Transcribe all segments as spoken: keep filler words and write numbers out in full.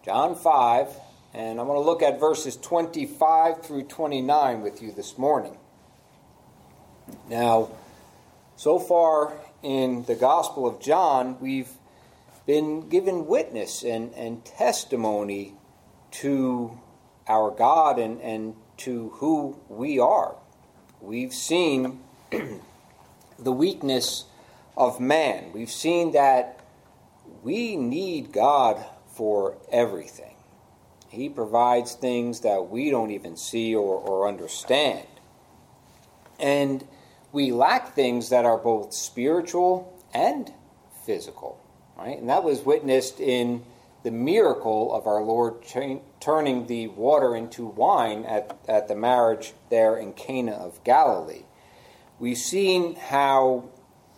John five, and I want to look at verses twenty-five through twenty-nine with you this morning. Now, so far in the Gospel of John, we've been given witness and, and testimony to our God and, and to who we are. We've seen the weakness of man. We've seen that we need God for everything. He provides things that we don't even see or, or understand. And we lack things that are both spiritual and physical, right? And that was witnessed in the miracle of our Lord ch- turning the water into wine at, at the marriage there in Cana of Galilee. We've seen how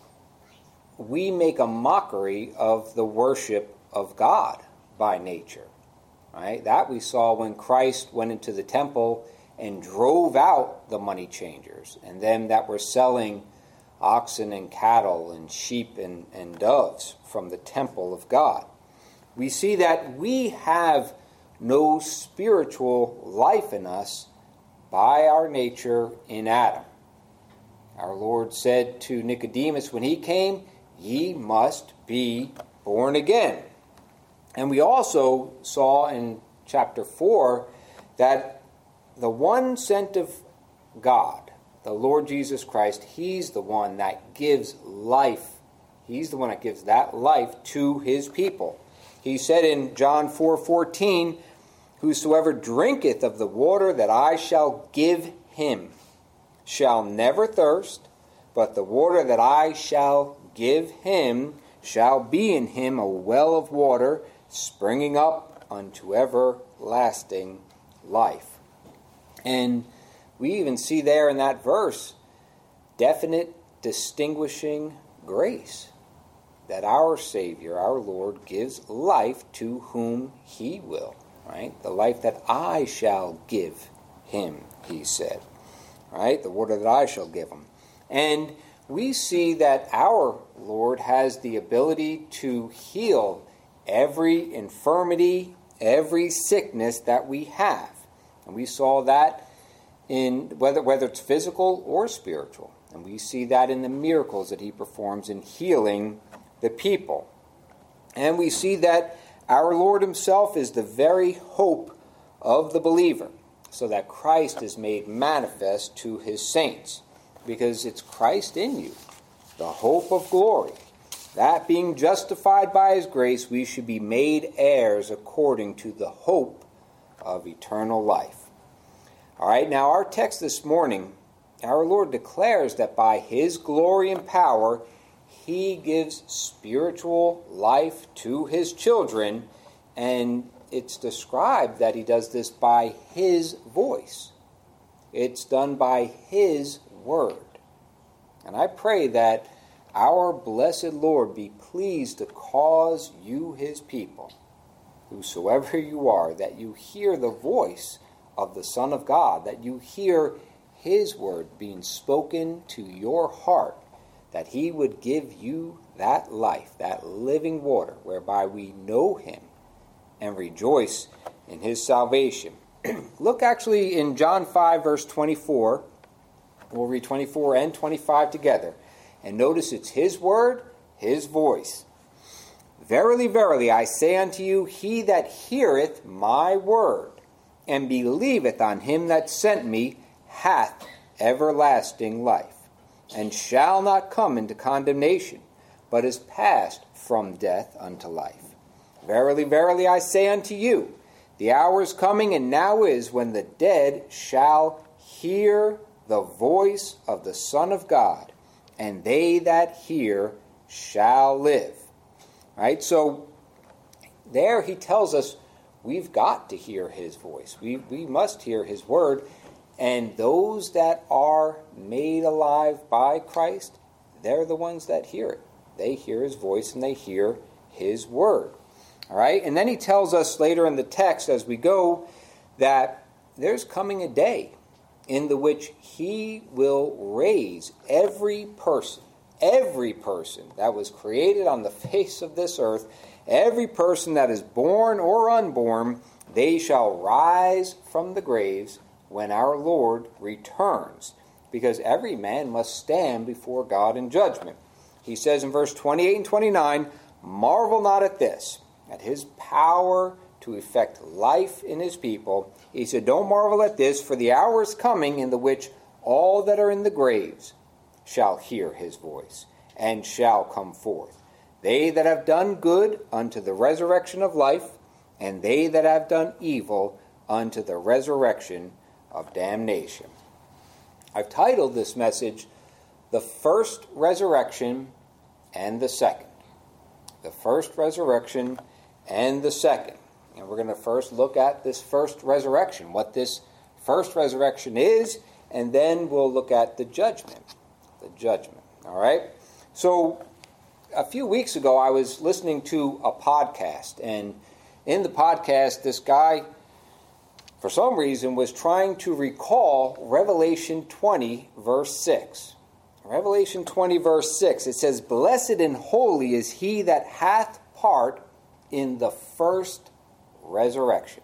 we make a mockery of the worship of God by nature, right? That we saw when Christ went into the temple and drove out the money changers and them that were selling oxen and cattle and sheep and, and doves from the temple of God. We see that we have no spiritual life in us by our nature in Adam. Our Lord said to Nicodemus when he came, "Ye must be born again." And we also saw in chapter four that the one sent of God, the Lord Jesus Christ, he's the one that gives life. He's the one that gives that life to his people. He said in John four fourteen, "Whosoever drinketh of the water that I shall give him shall never thirst, but the water that I shall give him shall be in him a well of water springing up unto everlasting life." And we even see there in that verse definite distinguishing grace, that our Savior, our Lord, gives life to whom he will, right? The life that I shall give him, he said, right? The water that I shall give him. And we see that our Lord has the ability to heal every infirmity, every sickness that we have. And we saw that in whether whether it's physical or spiritual. And we see that in the miracles that he performs in healing the people. And we see that our Lord himself is the very hope of the believer, so that Christ is made manifest to his saints, because it's Christ in you, the hope of glory, that being justified by his grace, we should be made heirs according to the hope of eternal life. All right, now our text this morning, our Lord declares that by his glory and power, he gives spiritual life to his children, and it's described that he does this by his voice. It's done by his word. And I pray that our blessed Lord be pleased to cause you, his people, whosoever you are, that you hear the voice of the Son of God, that you hear his word being spoken to your heart, that he would give you that life, that living water, whereby we know him and rejoice in his salvation. Look actually in John five, verse twenty-four. We'll read twenty-four and twenty-five together. And notice it's his word, his voice. "Verily, verily, I say unto you, he that heareth my word, and believeth on him that sent me, hath everlasting life, and shall not come into condemnation, but is passed from death unto life. Verily, verily, I say unto you, the hour is coming, and now is, when the dead shall hear the voice of the Son of God, and they that hear shall live." Right? So there he tells us we've got to hear his voice. We, we must hear his word. And those that are made alive by Christ, they're the ones that hear it. They hear his voice and they hear his word. All right? And then he tells us later in the text as we go that there's coming a day in the which he will raise every person, every person that was created on the face of this earth, every person that is born or unborn, they shall rise from the graves when our Lord returns, because every man must stand before God in judgment. He says in verse twenty-eight and twenty-nine, marvel not at this, at his power to effect life in his people. He said, don't marvel at this, for the hour is coming in the which all that are in the graves shall hear his voice, and shall come forth. They that have done good unto the resurrection of life, and they that have done evil unto the resurrection of damnation. I've titled this message, The First Resurrection and the Second. The first resurrection and the second. And we're going to first look at this first resurrection, what this first resurrection is, and then we'll look at the judgment. The judgment. All right? So, a few weeks ago, I was listening to a podcast, and in the podcast, this guy, for some reason, was trying to recall Revelation twenty, verse six. Revelation twenty, verse six, it says, blessed and holy is he that hath part in the first resurrection.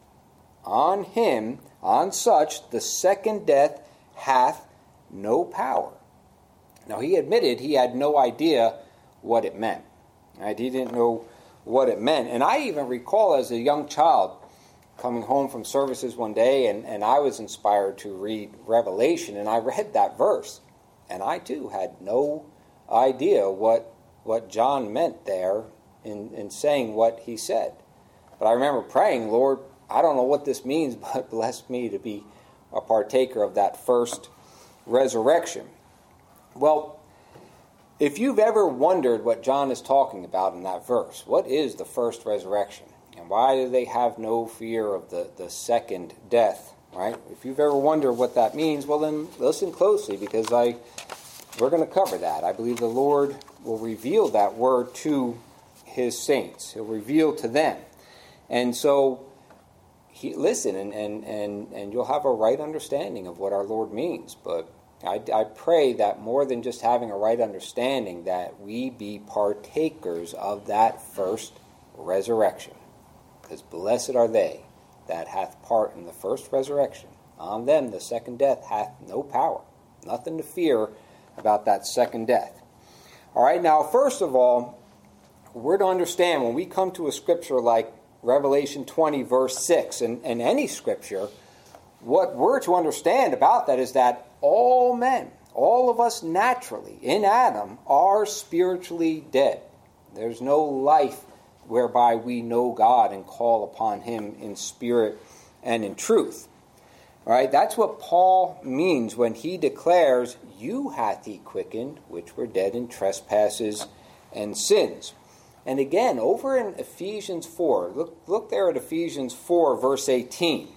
On him, on such, the second death hath no power. Now, he admitted he had no idea what it meant. Right? He didn't know what it meant. And I even recall as a young child coming home from services one day, and, and I was inspired to read Revelation, and I read that verse. And I, too, had no idea what what John meant there in, in saying what he said. But I remember praying, Lord, I don't know what this means, but bless me to be a partaker of that first resurrection. Well, if you've ever wondered what John is talking about in that verse, what is the first resurrection? And why do they have no fear of the, the second death? Right? If you've ever wondered what that means, well then listen closely, because I we're going to cover that. I believe the Lord will reveal that word to his saints. He'll reveal to them. And so he, listen, and, and, and, and you'll have a right understanding of what our Lord means. But I, I pray that more than just having a right understanding, that we be partakers of that first resurrection. Because blessed are they that hath part in the first resurrection. On them the second death hath no power. Nothing to fear about that second death. All right, now first of all, we're to understand when we come to a scripture like Revelation twenty, verse six, and, and any scripture, what we're to understand about that is that all men, all of us naturally, in Adam, are spiritually dead. There's no life whereby we know God and call upon him in spirit and in truth. All right, that's what Paul means when he declares, you hath he quickened, which were dead in trespasses and sins. And again, over in Ephesians four, look, look there at Ephesians four, verse eighteen.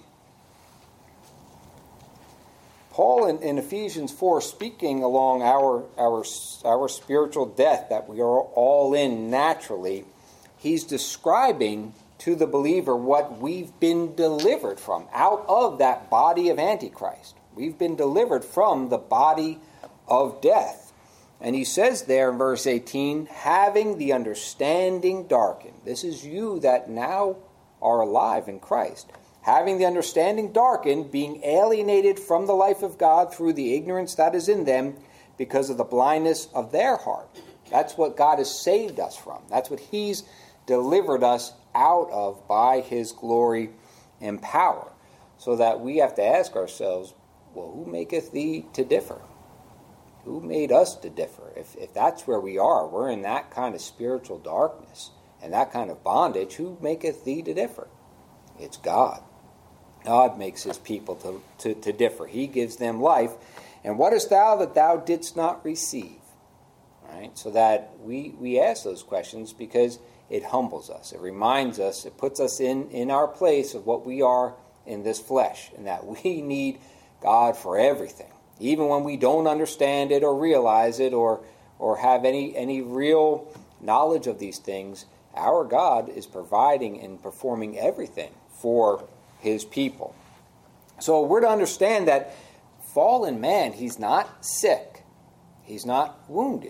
Paul in, in Ephesians four, speaking along our, our, our spiritual death that we are all in naturally, he's describing to the believer what we've been delivered from out of that body of Antichrist. We've been delivered from the body of death. And he says there in verse eighteen, having the understanding darkened. This is you that now are alive in Christ. Having the understanding darkened, being alienated from the life of God through the ignorance that is in them because of the blindness of their heart. That's what God has saved us from. That's what he's delivered us out of by his glory and power. So that we have to ask ourselves, well, who maketh thee to differ? Who made us to differ? If, if that's where we are, we're in that kind of spiritual darkness and that kind of bondage, who maketh thee to differ? It's God. God makes his people to, to, to differ. He gives them life. And what is thou that thou didst not receive? Right? So that we, we ask those questions because it humbles us. It reminds us, it puts us in, in our place of what we are in this flesh, and that we need God for everything. Even when we don't understand it or realize it or, or have any, any real knowledge of these things, our God is providing and performing everything for his people. So we're to understand that fallen man, he's not sick. He's not wounded.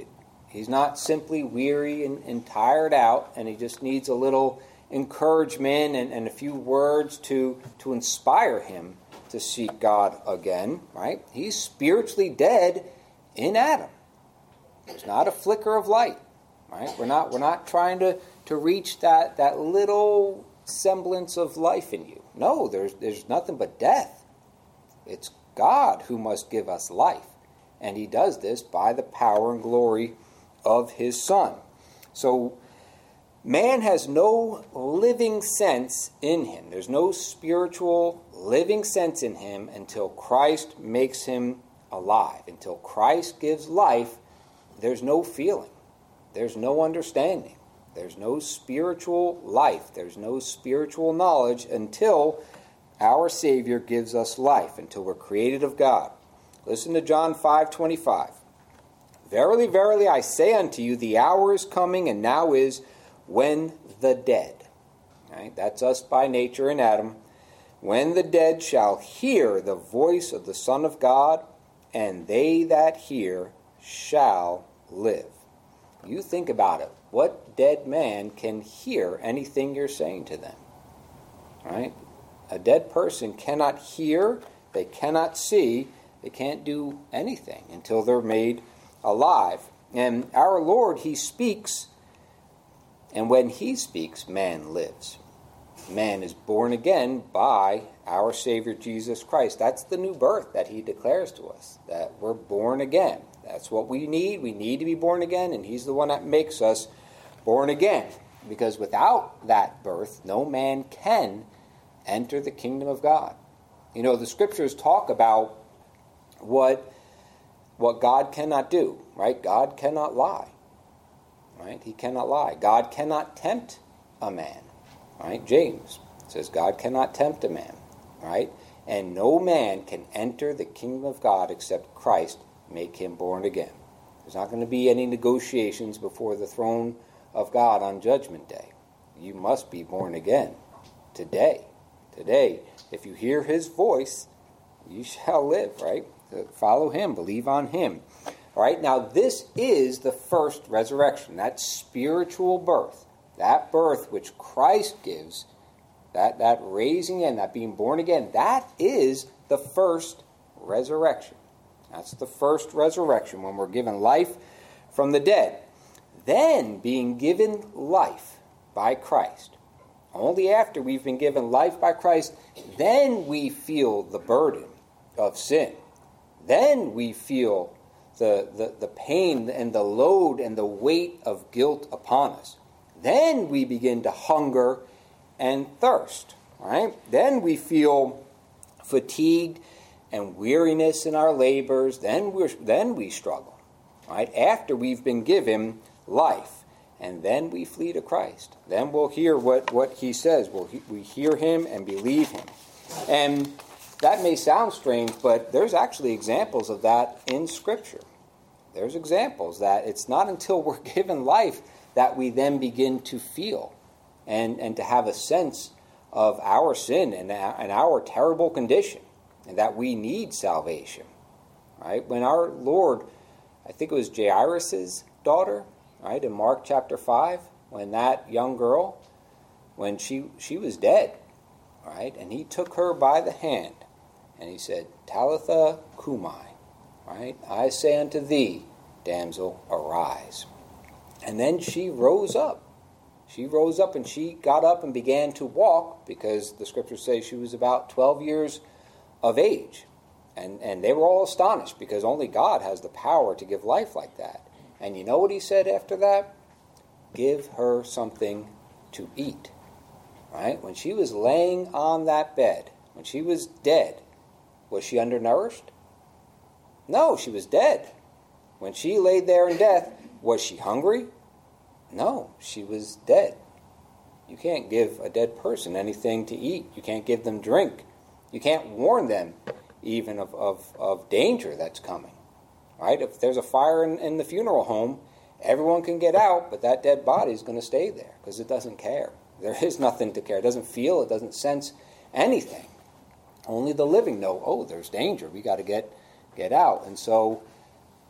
He's not simply weary and, and tired out, and he just needs a little encouragement and, and a few words to, to inspire him to seek God again, right? He's spiritually dead in Adam. There's not a flicker of light, right? We're not we're not trying to, to reach that, that little semblance of life in you. No, there's there's nothing but death. It's God who must give us life, and he does this by the power and glory of his Son. So man has no living sense in him. There's no spiritual living sense in him until Christ makes him alive. Until Christ gives life, there's no feeling. There's no understanding. There's no spiritual life. There's no spiritual knowledge until our Savior gives us life, until we're created of God. Listen to John five twenty-five. Verily, verily, I say unto you, the hour is coming, and now is, when the dead, right? That's us by nature in Adam, when the dead shall hear the voice of the Son of God, and they that hear shall live. You think about it. What dead man can hear anything you're saying to them? Right? A dead person cannot hear, they cannot see, they can't do anything until they're made alive. And our Lord, he speaks, and when he speaks, man lives. Man is born again by our Savior Jesus Christ. That's the new birth that he declares to us, that we're born again. That's what we need. We need to be born again, and he's the one that makes us born again. Because without that birth, no man can enter the kingdom of God. You know, the scriptures talk about what, what God cannot do, right? God cannot lie, right? He cannot lie. God cannot tempt a man, right? James says God cannot tempt a man, right? And no man can enter the kingdom of God except Christ make him born again. There's not going to be any negotiations before the throne of God on Judgment Day. You must be born again today. Today, if you hear his voice, you shall live, right? Follow him, believe on him. All right, now this is the first resurrection, that spiritual birth, that birth which Christ gives, that, that raising and that being born again, that is the first resurrection. That's the first resurrection, when we're given life from the dead. Then, being given life by Christ, only after we've been given life by Christ, then we feel the burden of sin. Then we feel the, the, the pain and the load and the weight of guilt upon us. Then we begin to hunger and thirst, right? Then we feel fatigued and weariness in our labors. Then we then we struggle, right? After we've been given life, and then we flee to Christ. Then we'll hear what, what he says. We'll, we hear him and believe him. And that may sound strange, but there's actually examples of that in Scripture. There's examples that it's not until we're given life that we then begin to feel and, and to have a sense of our sin and, and our terrible condition, and that we need salvation. Right? When our Lord, I think it was Jairus' daughter, right, in Mark chapter five, when that young girl, when she she was dead, right, and he took her by the hand, and he said, Talitha cumi, right, I say unto thee, damsel, arise. And then she rose up. She rose up and she got up and began to walk, because the scriptures say she was about twelve years of age. And, and they were all astonished, because only God has the power to give life like that. And you know what he said after that? Give her something to eat. Right? When she was laying on that bed, when she was dead, was she undernourished? No, she was dead. When she laid there in death, was she hungry? No, she was dead. You can't give a dead person anything to eat. You can't give them drink. You can't warn them even of, of, of danger that's coming. Right? If there's a fire in, in the funeral home, everyone can get out, but that dead body is going to stay there because it doesn't care. There is nothing to care. It doesn't feel, it doesn't sense anything. Only the living know, oh, there's danger. We got to get get out. And so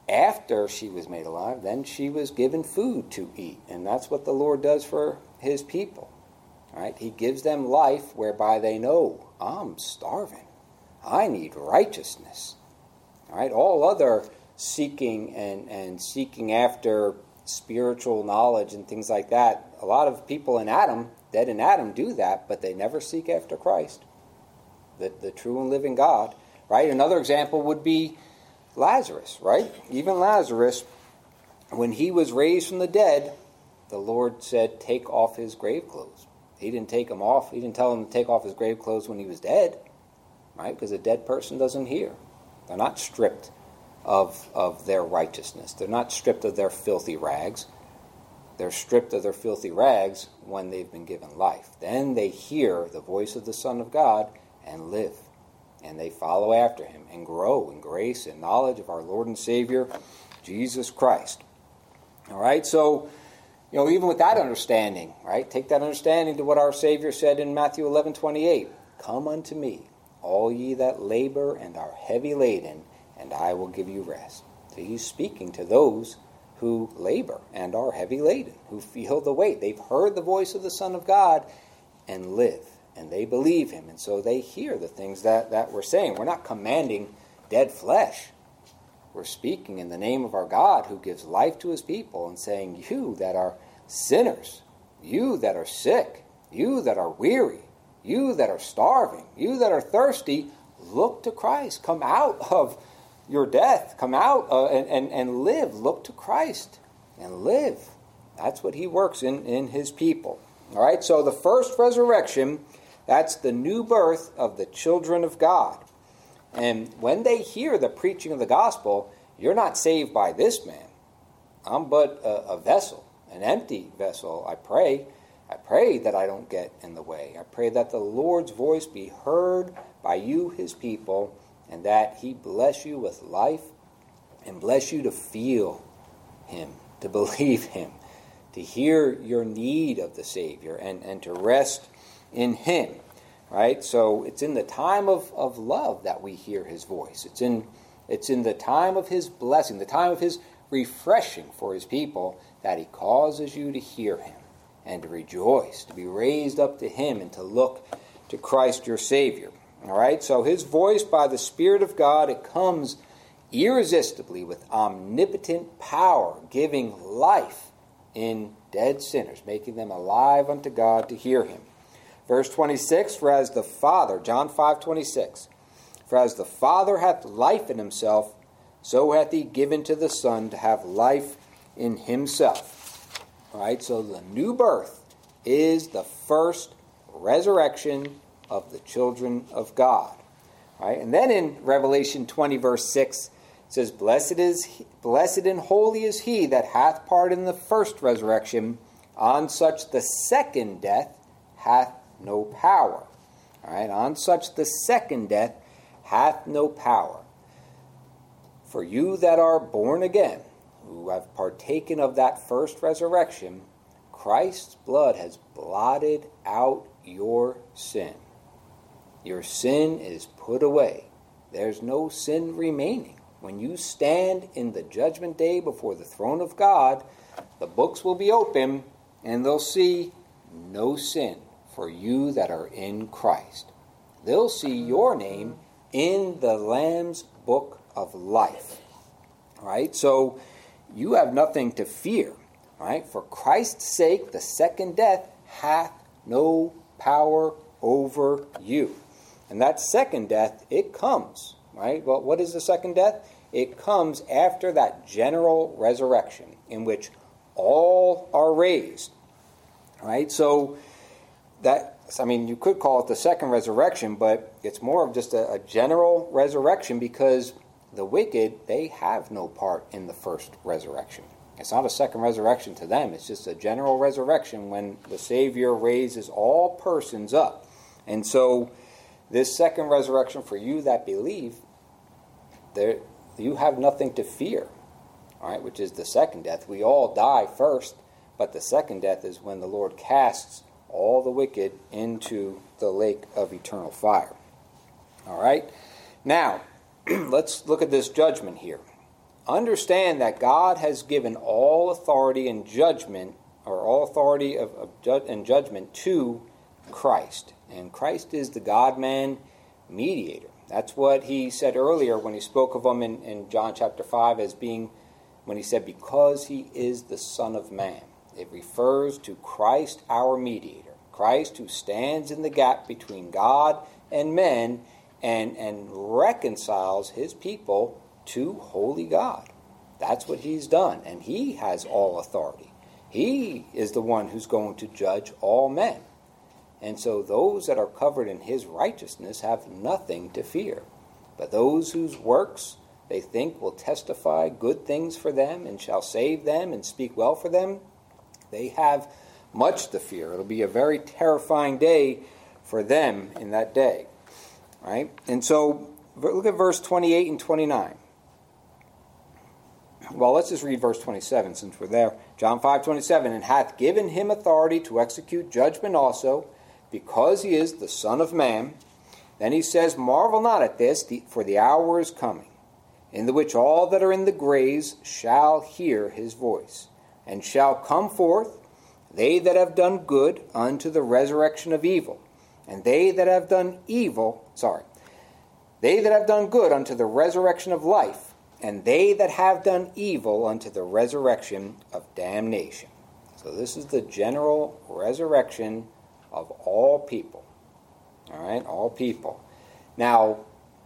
after she was made alive, then she was given food to eat. And that's what the Lord does for his people. Right? He gives them life whereby they know, I'm starving. I need righteousness. Right? All other seeking and, and seeking after spiritual knowledge and things like that, a lot of people in Adam, dead in Adam, do that, but they never seek after Christ, the, the true and living God. Right? Another example would be Lazarus, right? Even Lazarus, when he was raised from the dead, the Lord said, take off his grave clothes. He didn't take him off. He didn't tell him to take off his grave clothes when he was dead, right? Because a dead person doesn't hear. They're not stripped of, of their righteousness. They're not stripped of their filthy rags. They're stripped of their filthy rags when they've been given life. Then they hear the voice of the Son of God and live. And they follow after him and grow in grace and knowledge of our Lord and Savior, Jesus Christ. All right, so, you know, even with that understanding, right, take that understanding to what our Savior said in Matthew eleven twenty-eight. Come unto me, all ye that labor and are heavy laden, and I will give you rest. So he's speaking to those who labor and are heavy laden, who feel the weight. They've heard the voice of the Son of God and live. And they believe him, and so they hear the things that, that we're saying. We're not commanding dead flesh. We're speaking in the name of our God who gives life to his people and saying, you that are sinners, you that are sick, you that are weary, you that are starving, you that are thirsty, look to Christ. Come out of your death. Come out uh, and, and, and live. Look to Christ and live. That's what he works in, in his people. All right, so the first resurrection, that's the new birth of the children of God. And when they hear the preaching of the gospel, you're not saved by this man. I'm but a, a vessel, an empty vessel. I pray. I pray that I don't get in the way. I pray that the Lord's voice be heard by you, his people, and that he bless you with life and bless you to feel him, to believe him, to hear your need of the Savior and, and to rest in him, right? So it's in the time of, of love that we hear his voice. It's in it's in the time of his blessing, the time of his refreshing for his people, that he causes you to hear him and to rejoice, to be raised up to him and to look to Christ your Savior. All right? So his voice by the Spirit of God, it comes irresistibly with omnipotent power, giving life in dead sinners, making them alive unto God to hear him. Verse twenty-six, for as the Father, John five twenty-six, for as the Father hath life in himself, so hath he given to the Son to have life in himself. All right, so the new birth is the first resurrection of the children of God. All right, and then in Revelation twenty, verse six, it says, Blessed is he, blessed and holy is he that hath part in the first resurrection. On such the second death hath no power. All right, on such the second death hath no power. For you that are born again, who have partaken of that first resurrection, Christ's blood has blotted out your sin. Your sin is put away. There's no sin remaining. When you stand in the judgment day before the throne of God, the books will be open and they'll see no sin for you that are in Christ. They'll see your name in the Lamb's book of life. All right, so you have nothing to fear. All right, for Christ's sake, the second death hath no power over you. And that second death, it comes. Right? Well, what is the second death? It comes after that general resurrection in which all are raised. Right? So that, I mean, you could call it the second resurrection, but it's more of just a, a general resurrection because the wicked, they have no part in the first resurrection. It's not a second resurrection to them. It's just a general resurrection when the Savior raises all persons up. And so this second resurrection for you that believe, there you have nothing to fear, all right, which is the second death. We all die first, but the second death is when the Lord casts all the wicked into the lake of eternal fire. All right? Now, let's look at this judgment here. understand that God has given all authority and judgment, or all authority of, of ju- and judgment to Christ. And Christ is the God-man mediator. That's what he said earlier when he spoke of him in, in John chapter five as being, when he said, because he is the Son of Man. It refers to Christ, our mediator. Christ who stands in the gap between God and men and, and reconciles his people to holy God. That's what he's done. And he has all authority. He is the one who's going to judge all men. And so those that are covered in his righteousness have nothing to fear. But those whose works they think will testify good things for them and shall save them and speak well for them, they have much to fear. It'll be a very terrifying day for them in that day. Right? And so look at verse twenty-eight and twenty-nine. Well, let's just read verse twenty-seven since we're there. John five twenty-seven, and hath given him authority to execute judgment also, because he is the Son of Man. Then he says, marvel not at this, for the hour is coming, in the which all that are in the graves shall hear his voice, and shall come forth, they that have done good unto the resurrection of evil, and they that have done evil, sorry, they that have done good unto the resurrection of life, and they that have done evil unto the resurrection of damnation. So this is the general resurrection of all people. All right, all people. Now,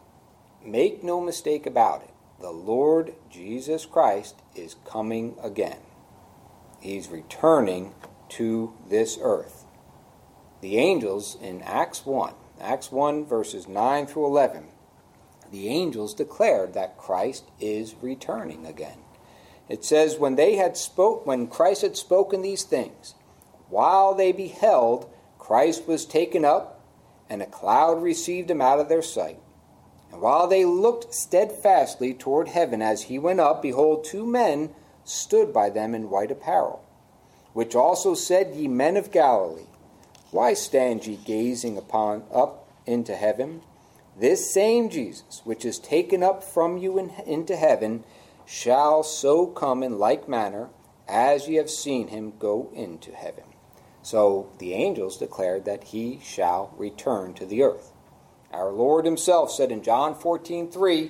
make no mistake about it. The Lord Jesus Christ is coming again. He's returning to this earth. The angels in Acts one, Acts one verses nine through eleven, the angels declared that Christ is returning again. It says, when they had spoke, when Christ had spoken these things, while they beheld, Christ was taken up, and a cloud received him out of their sight. And while they looked steadfastly toward heaven as he went up, behold, two men stood by them in white apparel, which also said, ye men of Galilee, why stand ye gazing upon up into heaven? This same Jesus, which is taken up from you in, into heaven, shall so come in like manner as ye have seen him go into heaven. So the angels declared that he shall return to the earth. Our Lord himself said in John fourteen three,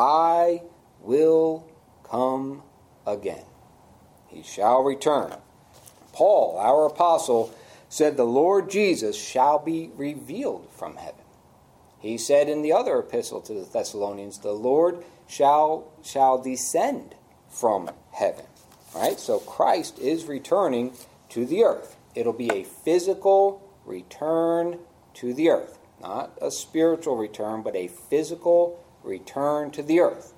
I will come again. He shall return. Paul, our apostle, said the Lord Jesus shall be revealed from heaven. He said in the other epistle to the Thessalonians, the Lord shall, shall descend from heaven. Right? So Christ is returning to the earth. It'll be a physical return to the earth. Not a spiritual return, but a physical return to the earth.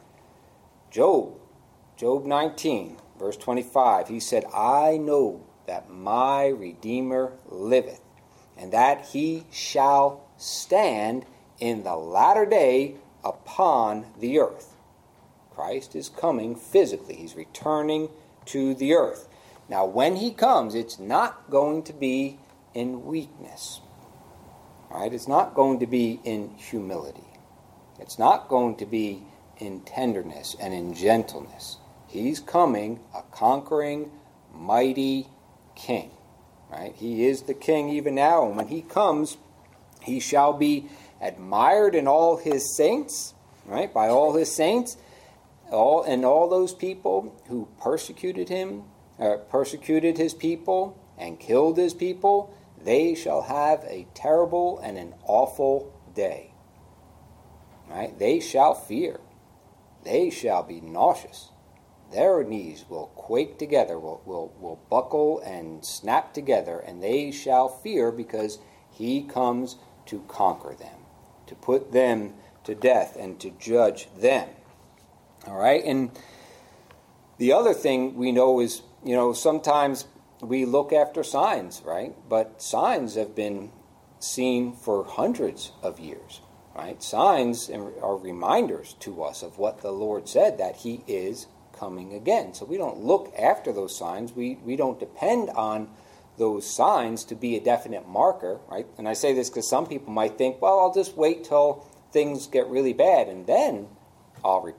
Job, Job nineteen, verse twenty-five, he said, I know that my Redeemer liveth, and that he shall stand in the latter day upon the earth. Christ is coming physically. He's returning to the earth. Now, when he comes, it's not going to be in weakness. All right? It's not going to be in humility. It's not going to be in tenderness and in gentleness. He's coming a conquering, mighty king. Right? He is the king even now, and when he comes, he shall be admired in all his saints, right? By all his saints, all and all those people who persecuted him, uh, persecuted his people and killed his people, they shall have a terrible and an awful day. Right? They shall fear. They shall be nauseous. Their knees will quake together, will, will, will buckle and snap together, and they shall fear because he comes to conquer them, to put them to death and to judge them. All right? And the other thing we know is, you know, sometimes we look after signs, right? But signs have been seen for hundreds of years, right? Signs are reminders to us of what the Lord said, that he is coming again. So we don't look after those signs. We, we don't depend on those signs to be a definite marker, right? And I say this because some people might think, well, I'll just wait till things get really bad and then I'll repent.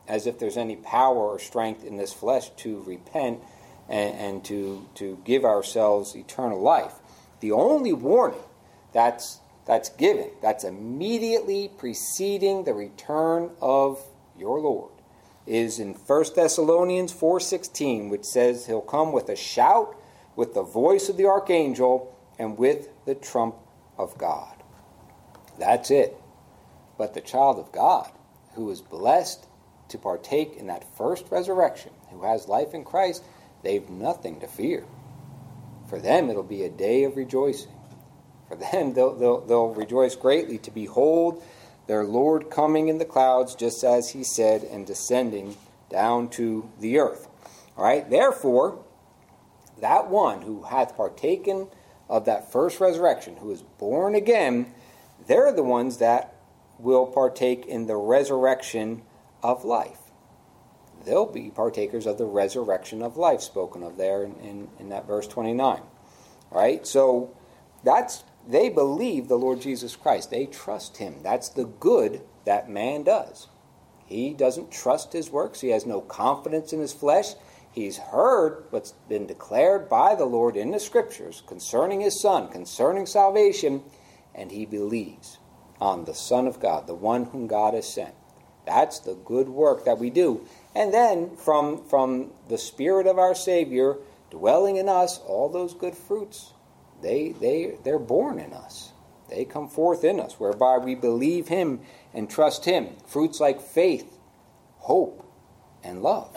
as if there's any power or strength in this flesh to repent and, and to, to give ourselves eternal life. The only warning that's, that's given, that's immediately preceding the return of your Lord, is in First Thessalonians four sixteen, which says he'll come with a shout, with the voice of the archangel, and with the trump of God. That's it. But the child of God, who is blessed to partake in that first resurrection, who has life in Christ, they've nothing to fear. For them, it'll be a day of rejoicing. For them, they'll, they'll, they'll rejoice greatly to behold their Lord coming in the clouds, just as he said, and descending down to the earth. All right. Therefore, that one who hath partaken of that first resurrection, who is born again, they're the ones that will partake in the resurrection of life. They'll be partakers of the resurrection of life spoken of there in, in, in that verse twenty-nine. All right. So that's, they believe the Lord Jesus Christ. They trust him. That's the good that man does. He doesn't trust his works. He has no confidence in his flesh. He's heard what's been declared by the Lord in the Scriptures concerning his Son, concerning salvation, and he believes on the Son of God, the one whom God has sent. That's the good work that we do. And then from, from the Spirit of our Savior dwelling in us, all those good fruits, they, they, they're born in us. They come forth in us, whereby we believe him and trust him. Fruits like faith, hope, and love.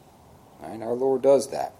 And our Lord does that.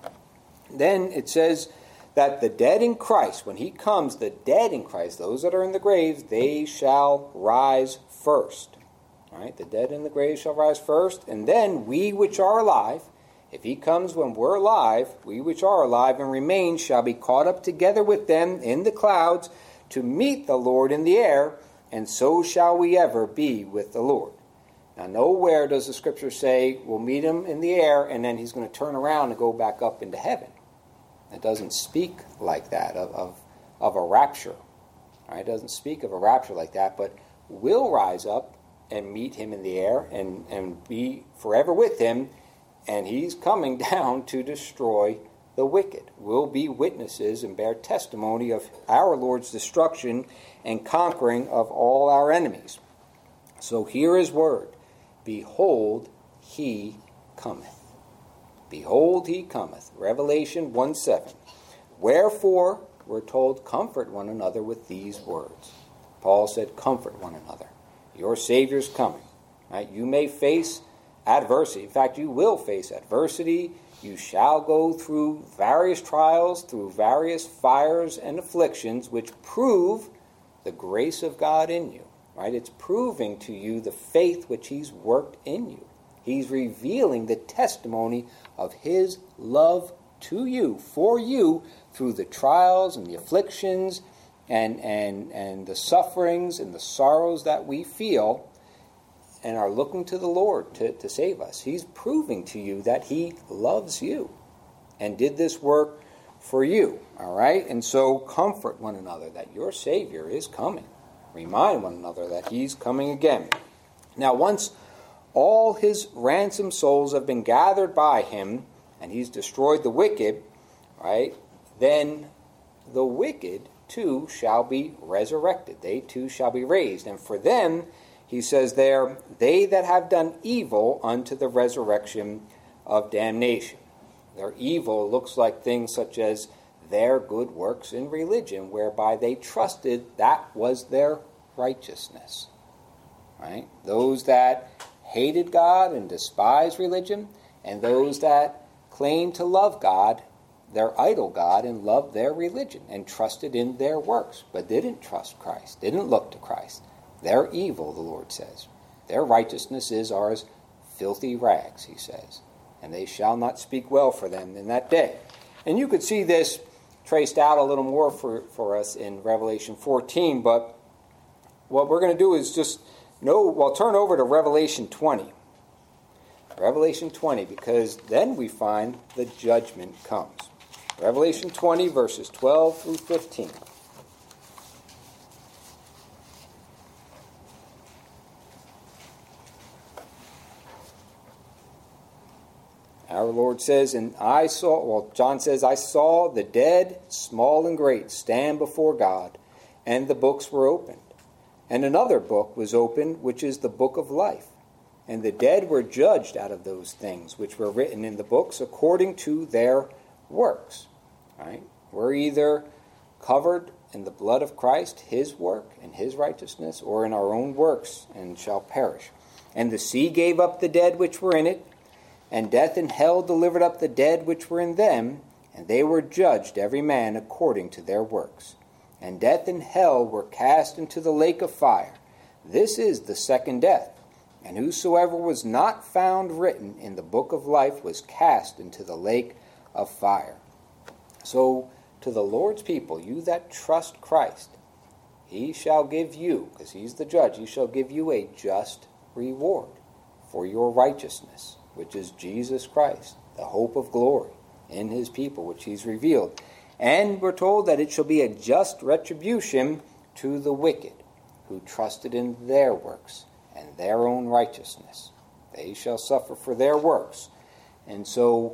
Then it says that the dead in Christ, when he comes, the dead in Christ, those that are in the graves, they shall rise first. All right, the dead in the grave shall rise first, and then we which are alive, if he comes when we're alive, we which are alive and remain shall be caught up together with them in the clouds to meet the Lord in the air, and so shall we ever be with the Lord. Now, nowhere does the Scripture say we'll meet him in the air and then he's going to turn around and go back up into heaven. It doesn't speak like that of, of, of a rapture. All right, it doesn't speak of a rapture like that, but we'll rise up and meet him in the air and, and be forever with him, and he's coming down to destroy the wicked. We'll be witnesses and bear testimony of our Lord's destruction and conquering of all our enemies. So hear his word. Behold, he cometh. Behold, he cometh. Revelation one seven. Wherefore, we're told, comfort one another with these words. Paul said, comfort one another. Your Savior's coming. Right? You may face adversity. In fact, you will face adversity. You shall go through various trials, through various fires and afflictions, which prove the grace of God in you. Right? It's proving to you the faith which he's worked in you. He's revealing the testimony of his love to you, for you, through the trials and the afflictions and, and, and the sufferings and the sorrows that we feel and are looking to the Lord to, to save us. He's proving to you that he loves you and did this work for you. All right? And so comfort one another that your Savior is coming. Remind one another that he's coming again. Now, once all his ransomed souls have been gathered by him, and he's destroyed the wicked, right, then the wicked too shall be resurrected. They too shall be raised. And for them, he says there, they that have done evil unto the resurrection of damnation. Their evil looks like things such as their good works in religion, whereby they trusted that was their righteousness. Right? Those that hated God and despised religion, and those that claimed to love God, their idol God, and loved their religion and trusted in their works, but didn't trust Christ, didn't look to Christ. Their evil, the Lord says. Their righteousness is are as filthy rags, he says, and they shall not speak well for them in that day. And you could see this traced out a little more for, for us in Revelation fourteen, but what we're going to do is just know, well, turn over to Revelation twenty. Revelation twenty, because then we find the judgment comes. Revelation twenty, verses twelve through fifteen. Our Lord says, and I saw, well, John says, I saw the dead, small and great, stand before God, and the books were opened. And another book was opened, which is the book of life. And the dead were judged out of those things which were written in the books according to their works. Right? We're either covered in the blood of Christ, his work and his righteousness, or in our own works, and shall perish. And the sea gave up the dead which were in it, and death and hell delivered up the dead which were in them, and they were judged every man according to their works. And death and hell were cast into the lake of fire. This is the second death. And whosoever was not found written in the book of life was cast into the lake of fire. So, to the Lord's people, you that trust Christ, he shall give you, because he's the judge, he shall give you a just reward for your righteousness, which is Jesus Christ, the hope of glory in his people, which he's revealed. And we're told that it shall be a just retribution to the wicked, who trusted in their works and their own righteousness. They shall suffer for their works. And so,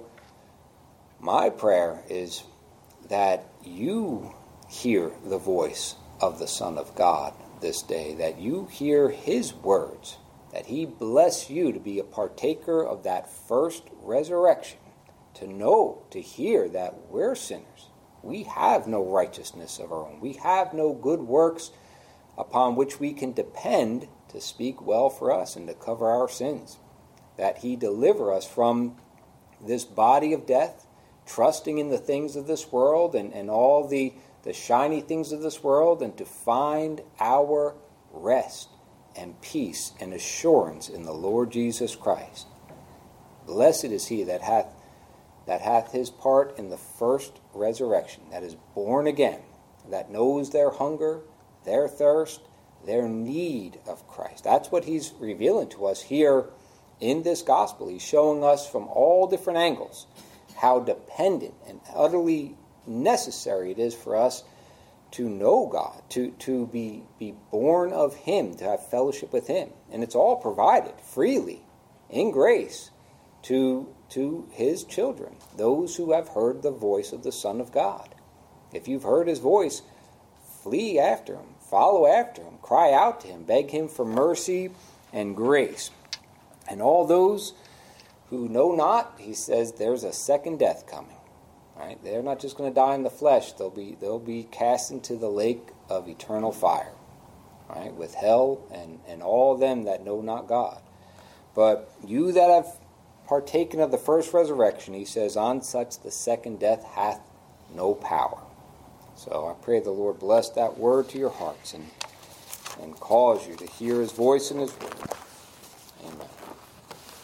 my prayer is that you hear the voice of the Son of God this day, that you hear his words, that he bless you to be a partaker of that first resurrection, to know, to hear that we're sinners. We have no righteousness of our own. We have no good works upon which we can depend to speak well for us and to cover our sins. That he deliver us from this body of death, trusting in the things of this world and, and all the, the shiny things of this world, and to find our rest and peace and assurance in the Lord Jesus Christ. Blessed is he that hath that hath his part in the first resurrection, that is born again, that knows their hunger, their thirst, their need of Christ. That's what he's revealing to us here in this gospel. He's showing us from all different angles how dependent and utterly necessary it is for us to know God, to, to be, be born of him, to have fellowship with him. And it's all provided freely, in grace, to, to his children, those who have heard the voice of the Son of God. If you've heard his voice, flee after him, follow after him, cry out to him, beg him for mercy and grace. And all those who know not, he says, there's a second death coming. Right? They're not just going to die in the flesh. They'll be they'll be cast into the lake of eternal fire, right? With hell and, and all them that know not God. But you that have partaken of the first resurrection, he says, on such the second death hath no power. So I pray the Lord bless that word to your hearts and, and cause you to hear his voice and his word.